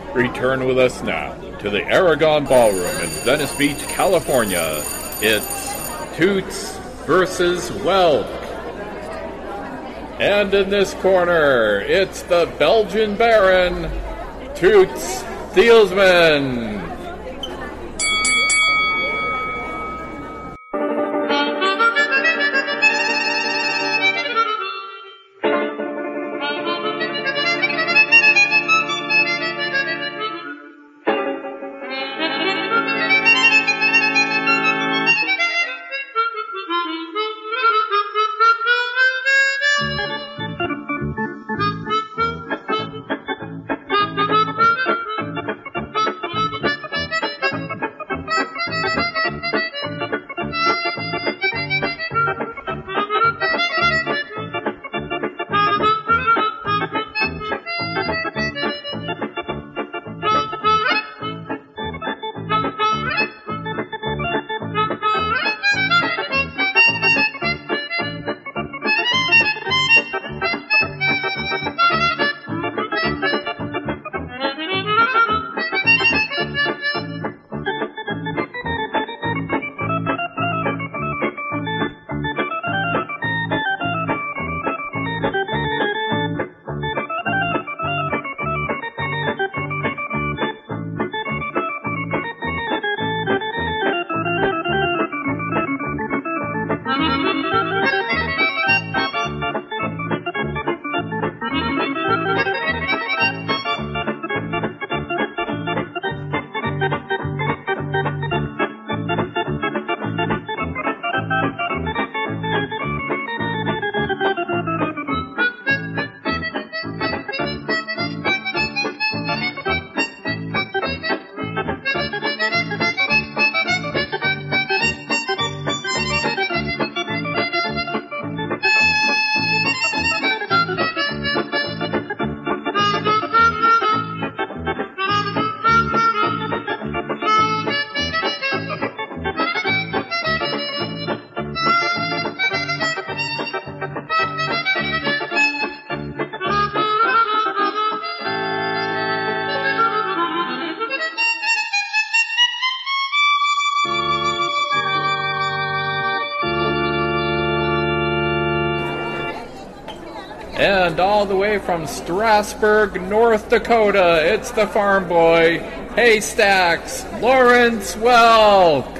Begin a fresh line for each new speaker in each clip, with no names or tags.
Return with us now to the Aragon Ballroom in Venice Beach, California. It's Toots versus Welk. And in this corner, it's the Belgian Baron, Toots Thielsman. And all the way from Strasburg, North Dakota, it's the farm boy, Haystacks, Lawrence Welk.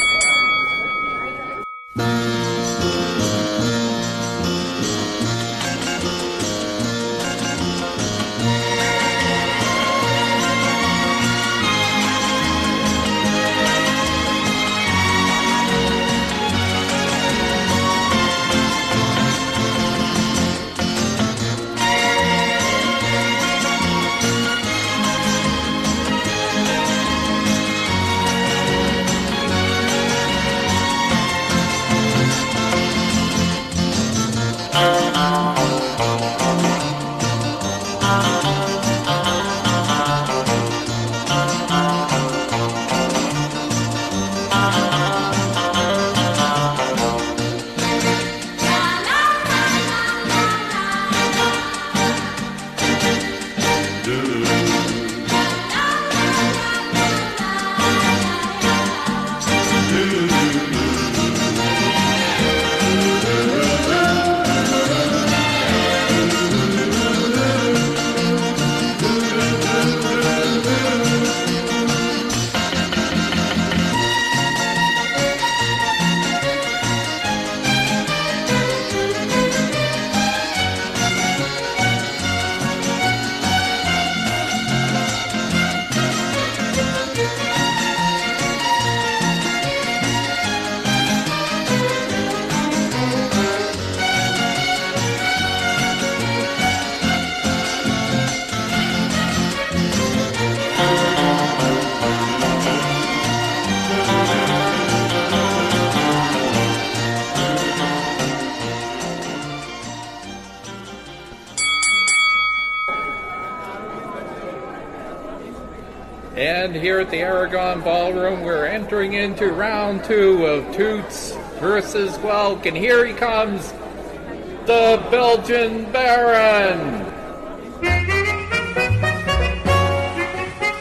And here at the Aragon Ballroom, we're entering into round 2 of Toots versus Welk. And here he comes, the Belgian Baron.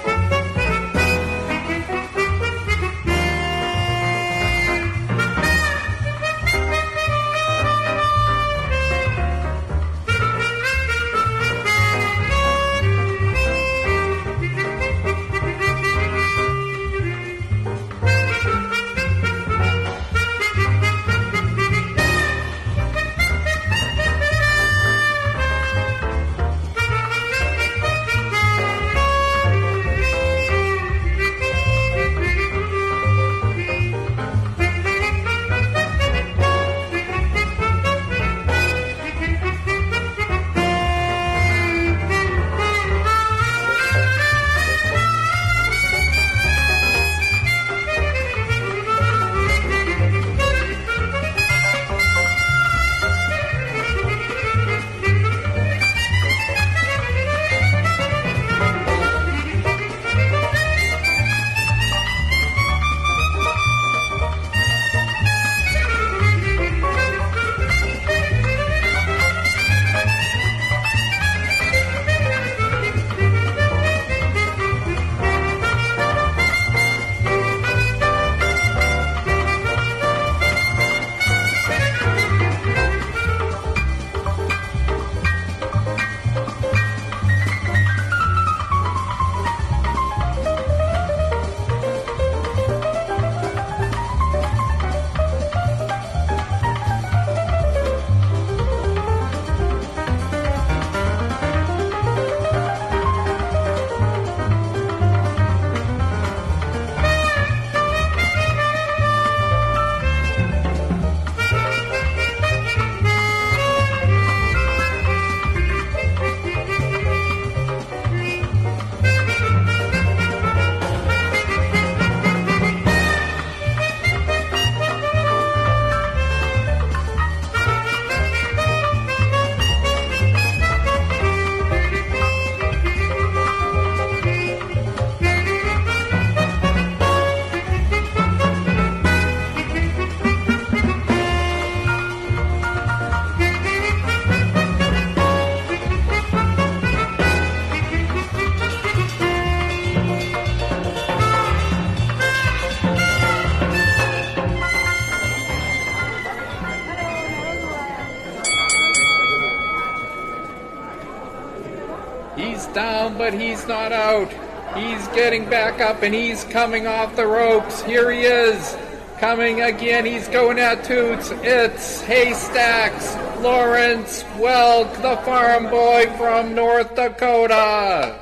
He's down, but he's not out. He's getting back up, and he's coming off the ropes. Here he is, coming again. He's going at Toots. It's Haystacks, Lawrence Welk, the farm boy from North Dakota.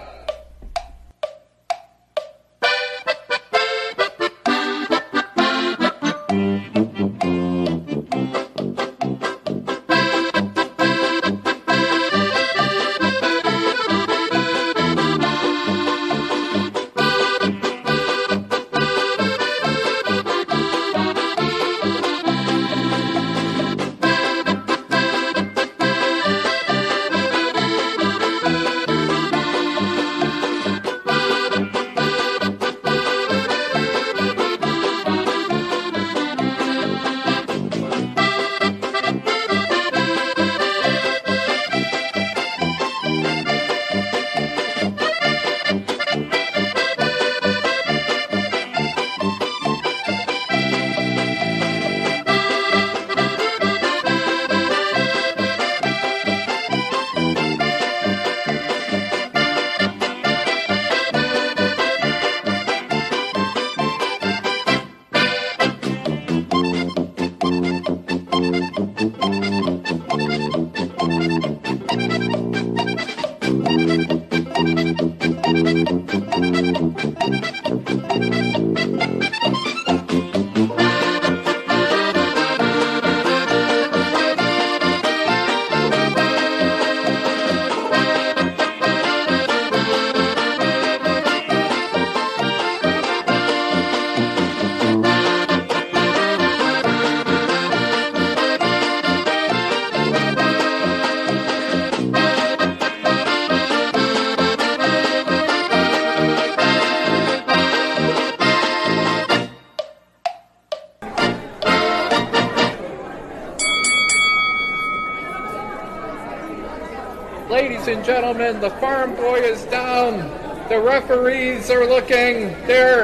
Ladies and gentlemen, the farm boy is down. The referees are looking there.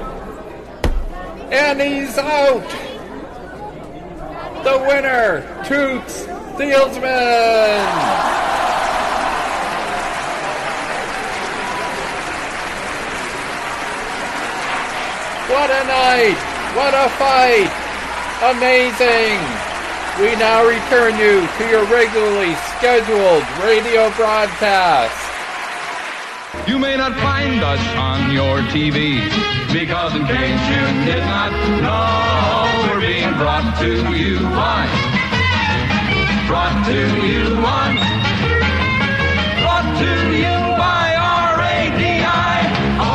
And he's out. The winner, Toots Thielsman. What a night. What a fight. Amazing. We now return you to your regularly scheduled radio broadcast.
You may not find us on your TV, because in case you did not know, we're being brought to you on. Brought to you on. Brought to you by RADI.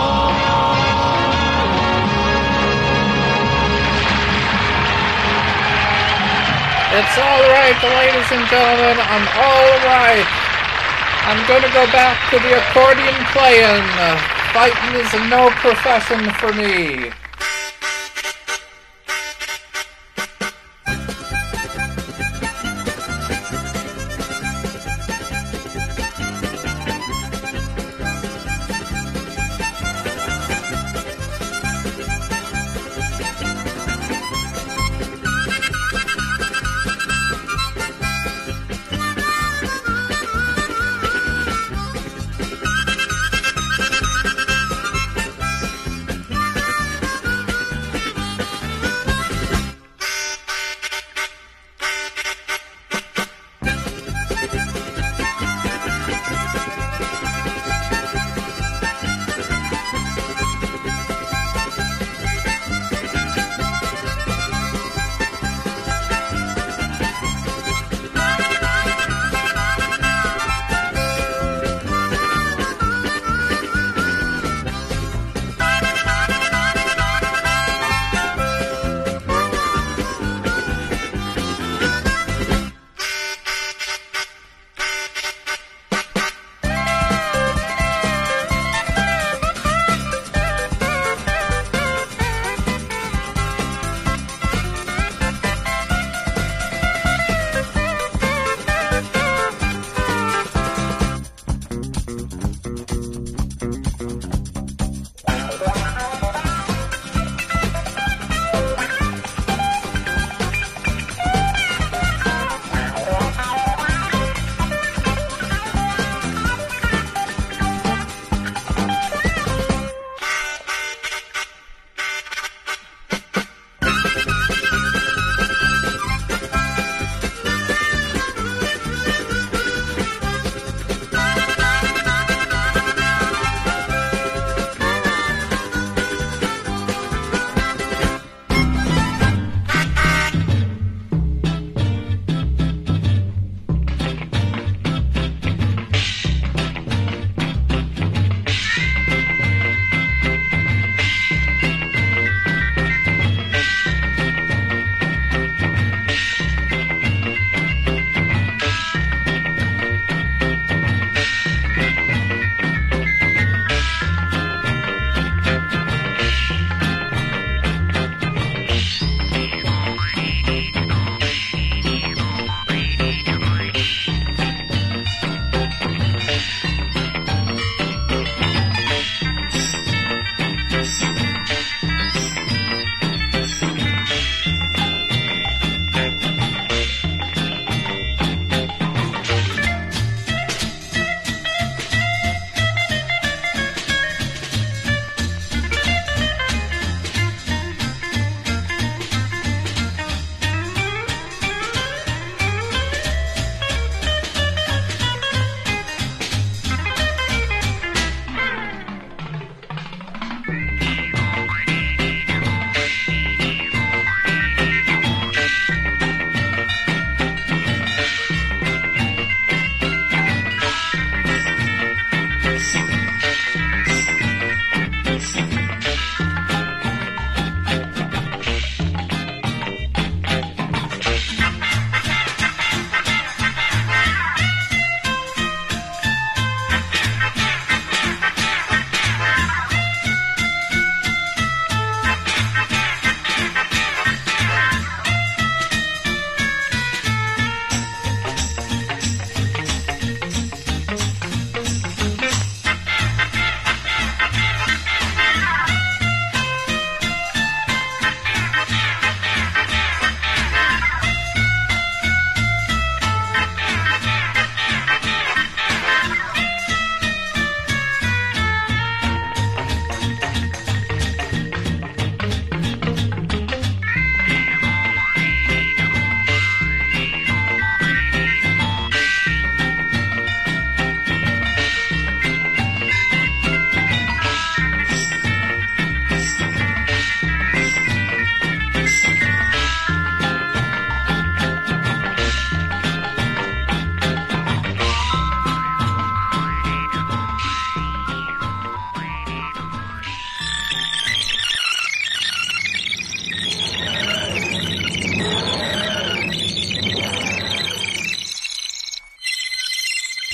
It's all right, ladies and gentlemen. I'm all right. I'm going to go back to the accordion playing. Fighting is no profession for me.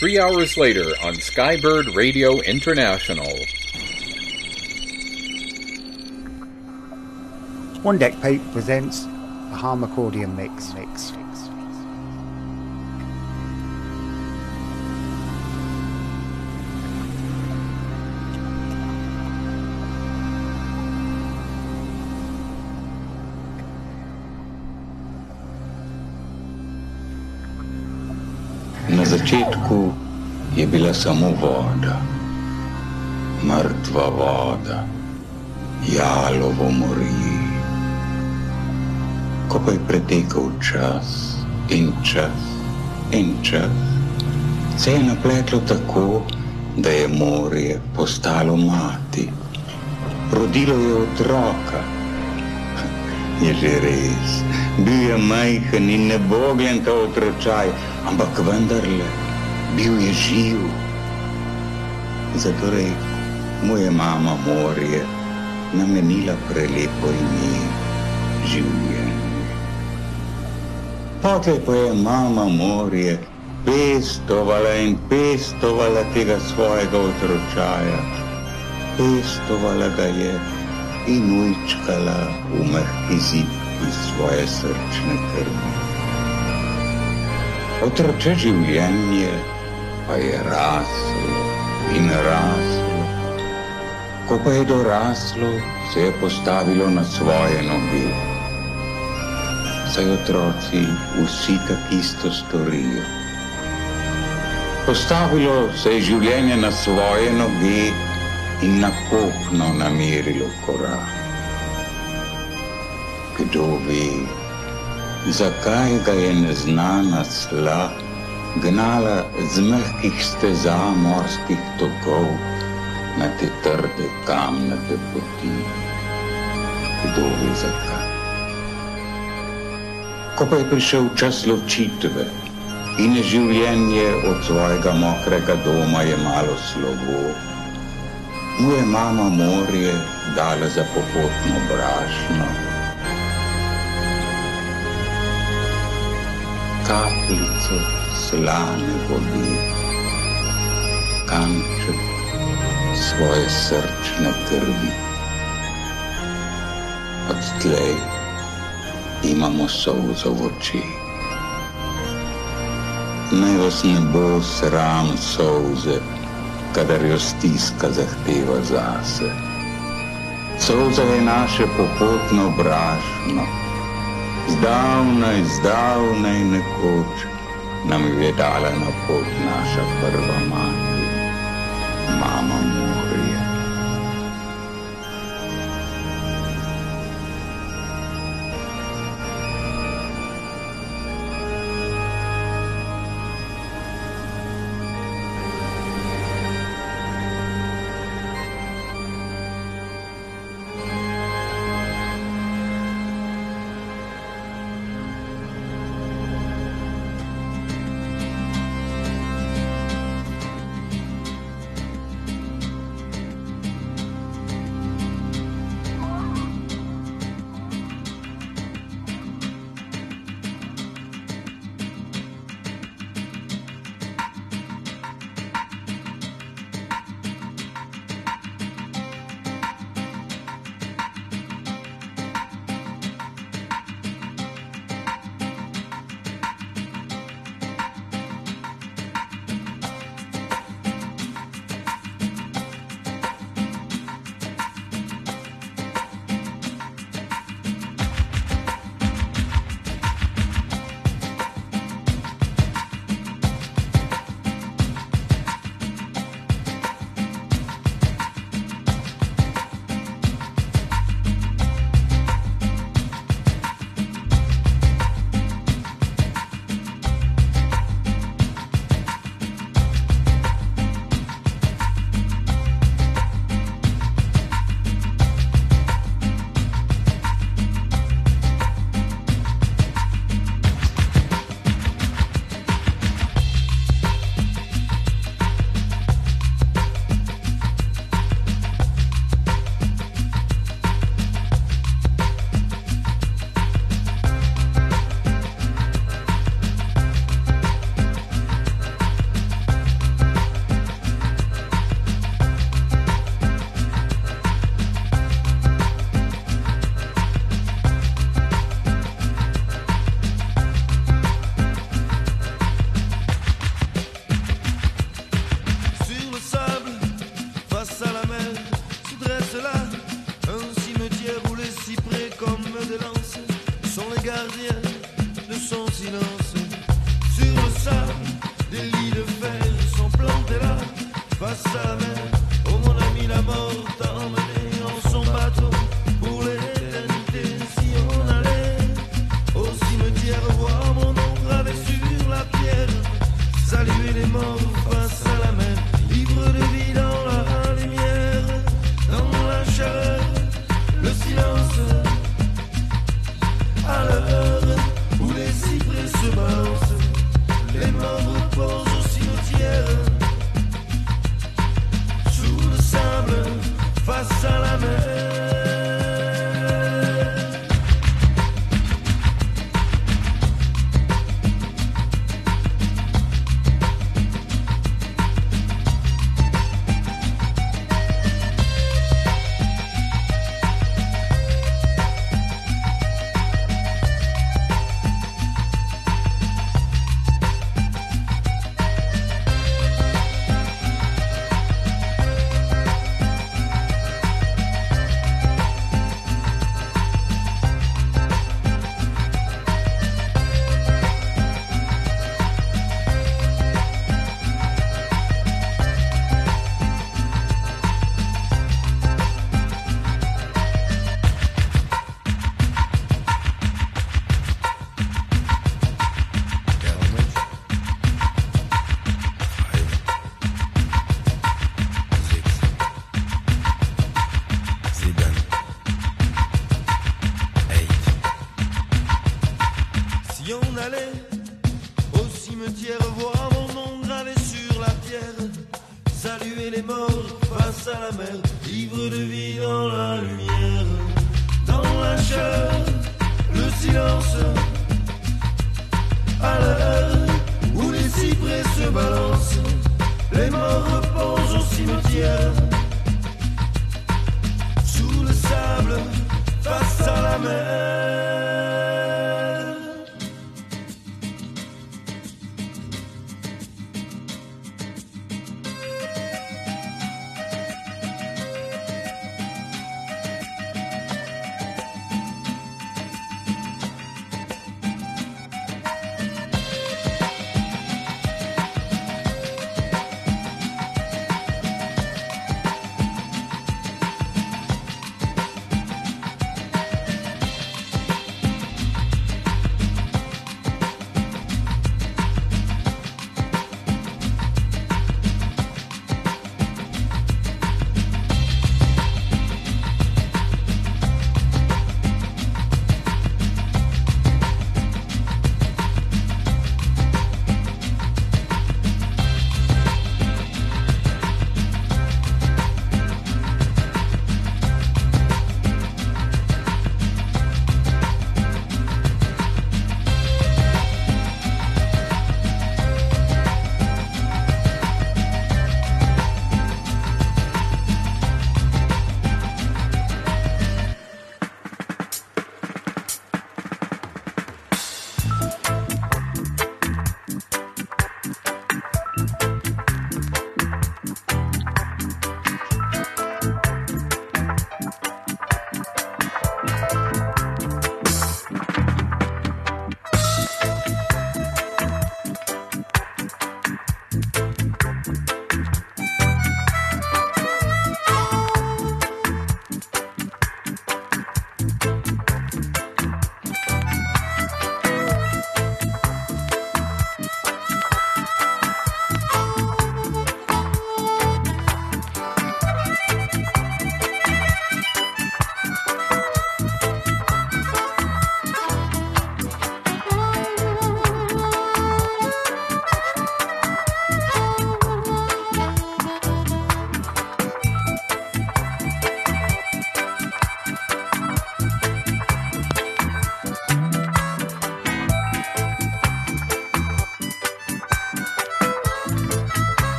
3 hours later on Skybird Radio International.
One Deck Pete presents a Harmaccordion mix.
Na začetku je bila samo voda, mrtva voda, jalovo morje. Ko pa je pretekal čas in čas in čas, se je napletlo tako, da je morje postalo mati. Rodilo je otroka. Je že res, bil je majhen in nebogljen ta otročaj, ampak vendarle, bil je živ. Zatorej mu je mama morje namenila prelepo ime življenje. Potem pa je mama morje pestovala in pestovala tega svojega otročaja. Pestovala ga je in ujčkala v mehki zibki svoje srčne krvi. Otroče življenje pa je raslo in raslo. Ko pa je doraslo, se je postavilo na svoje noge. Saj otroci vsi tak isto storijo. Postavilo se je življenje na svoje noge in na kopno namerilo korak. Kdo ve, zakaj ga je neznana sla gnala z mehkih steza morskih tokov na te trde kamnate poti. Kdo ve zakaj. Ko pa je prišel čas ločitve in je življenje od svojega mokrega doma jemalo slovo, mu je mama morje dala za popotno brašno kapljico slane vode, kanček svoje srčne krvi. Odtlej imamo solzo v očeh. Naj vas ne bo sram solze, kadar jo stiska zahteva zase. Solza je naše popotno brašno. Zdavnaj nekoč nam je dala na pot naša prva mati, mama morje.
face à la mer. Oh mon ami, la mort t'a emmené en son bateau pour l'éternité. Si on allait au cimetière voir mon nom gravé sur la pierre, saluer les morts face à la mer, ivre de vie dans la lumière, dans la chaleur, le silence, à l'heure où les cyprès se balancent, les morts reposent au cimetière, sous le sable, face à la mer. Si on allait au cimetière voir mon nom gravé sur la pierre, saluer les morts face à la mer, ivre de vie dans la lumière, dans la chaleur, le silence, à l'heure où les cyprès se balancent, les morts reposent au cimetière, sous le sable, face à la mer.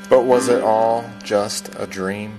But was it all just a dream?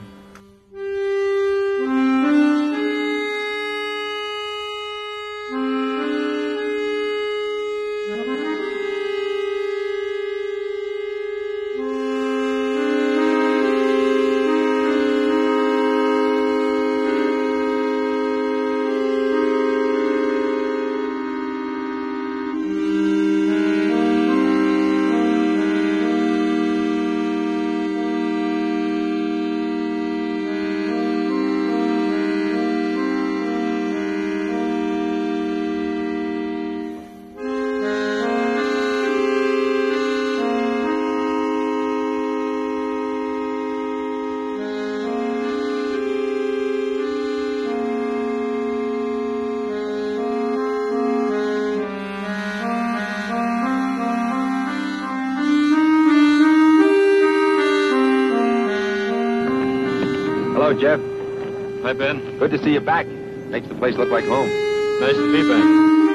Hello, Jeff.
Hi, Ben.
Good to see you back. Makes the place look like home.
Nice to be back.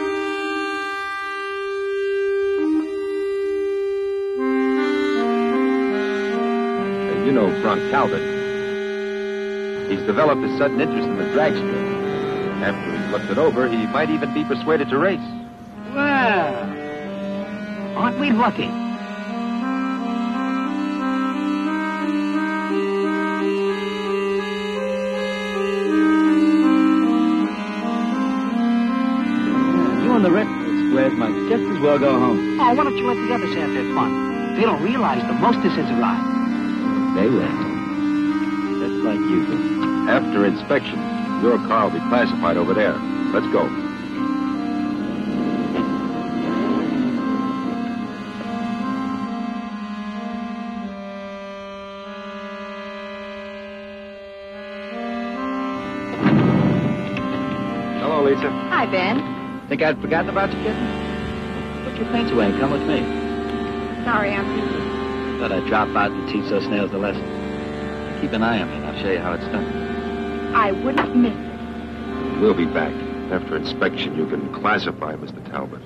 You know Frank Talbot. He's developed a sudden interest in the dragster. After he's looked it over, he might even be persuaded to race.
Well, aren't we lucky? You and the rest of the squares might just as well go home. Oh, why don't you let the others have their fun? They don't realize the mostest has arrived. They will. Just like you do.
After inspection, your car will be classified over there. Let's go. Hello, Lisa.
Hi, Ben.
Think I'd forgotten about you, kitten? Put your paint away and come with me.
Sorry, I'm busy.
Thought I'd drop out and teach those snails a lesson. Keep an eye on me and I'll show you how it's done.
I wouldn't miss it.
We'll be back. After inspection, you can classify Mr. Talbot.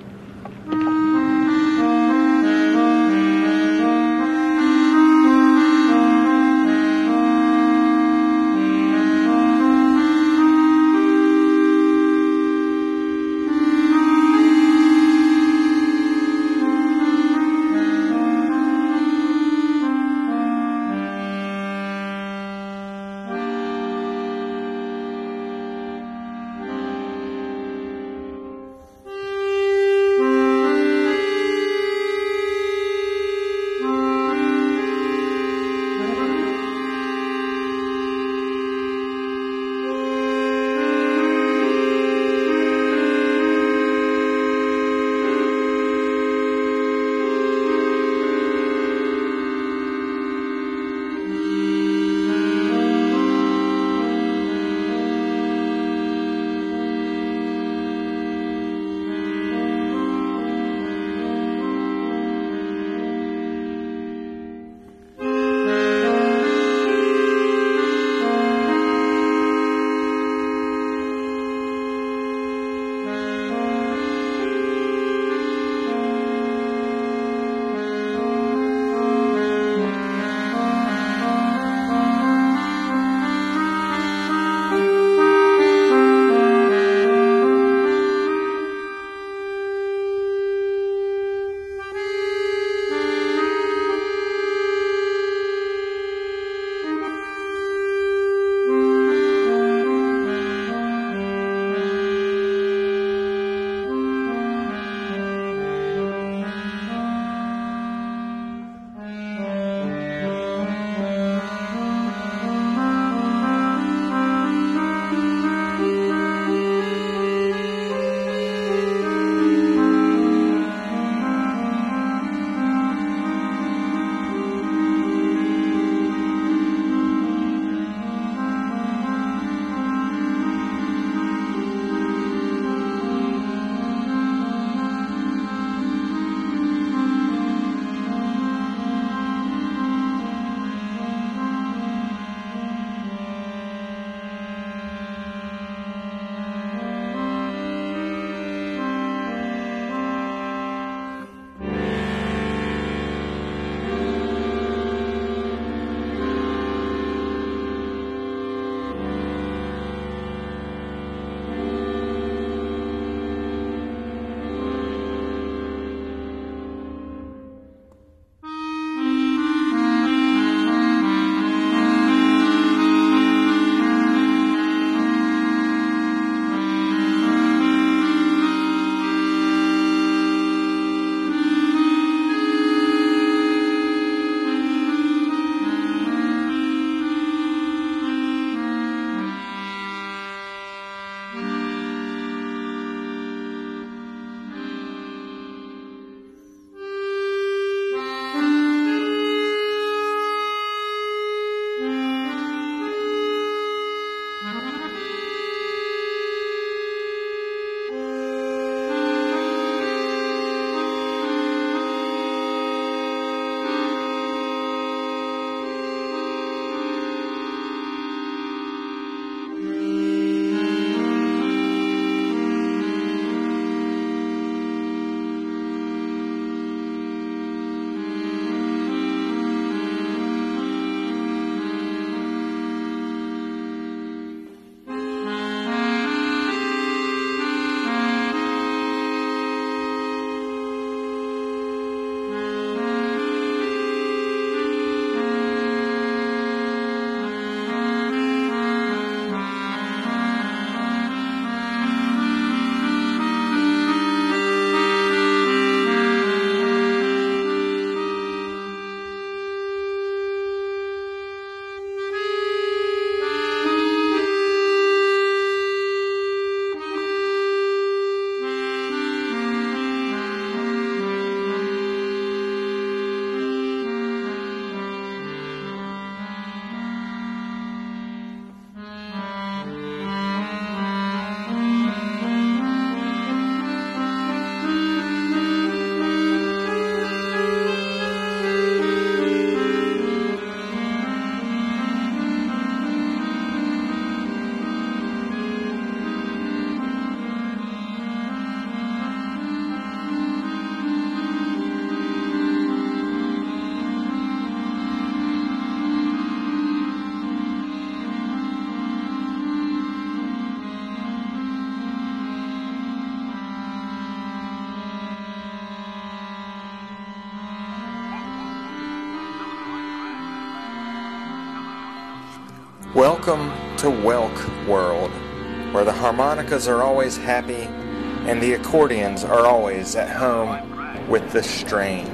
Welcome to Welk World, where the harmonicas are always happy and the accordions are always at home with the strain.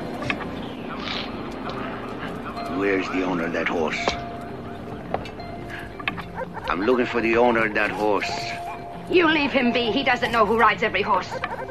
Where's the owner of that horse? I'm looking for the owner of that horse.
You leave him be. He doesn't know who rides every horse.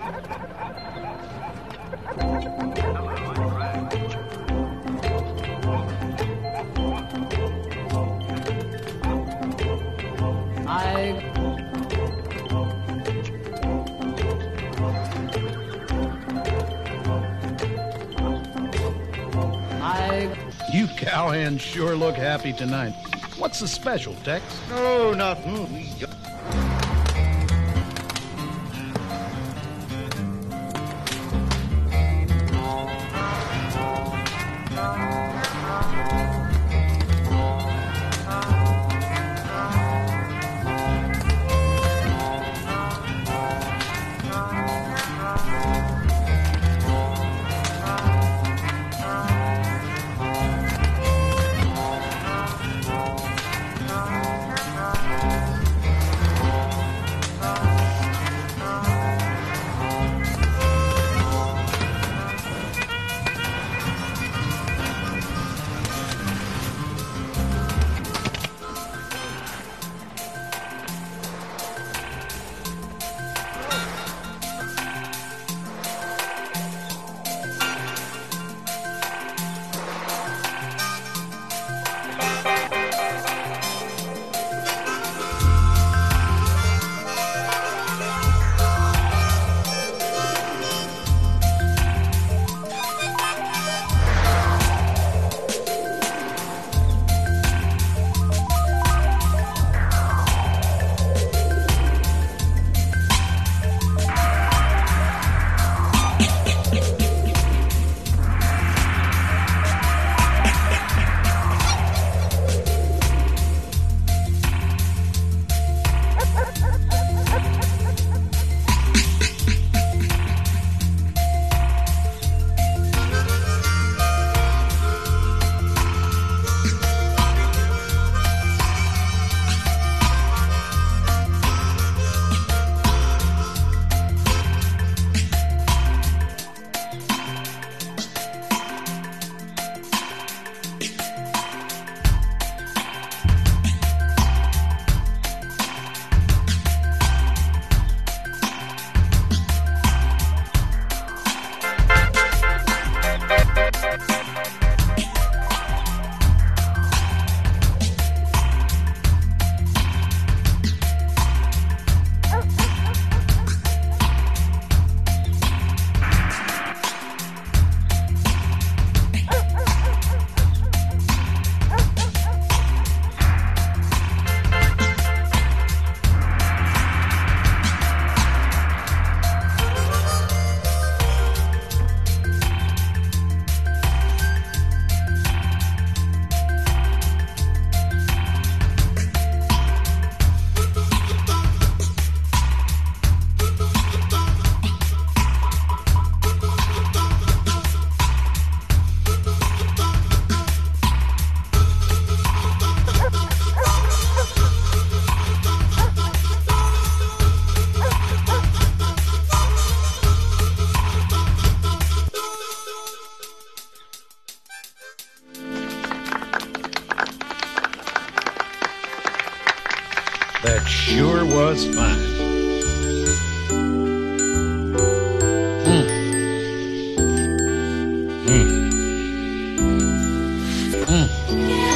You cowhands sure look happy tonight. What's the special, Tex?
No, nothing.
That sure was fine.
Yeah.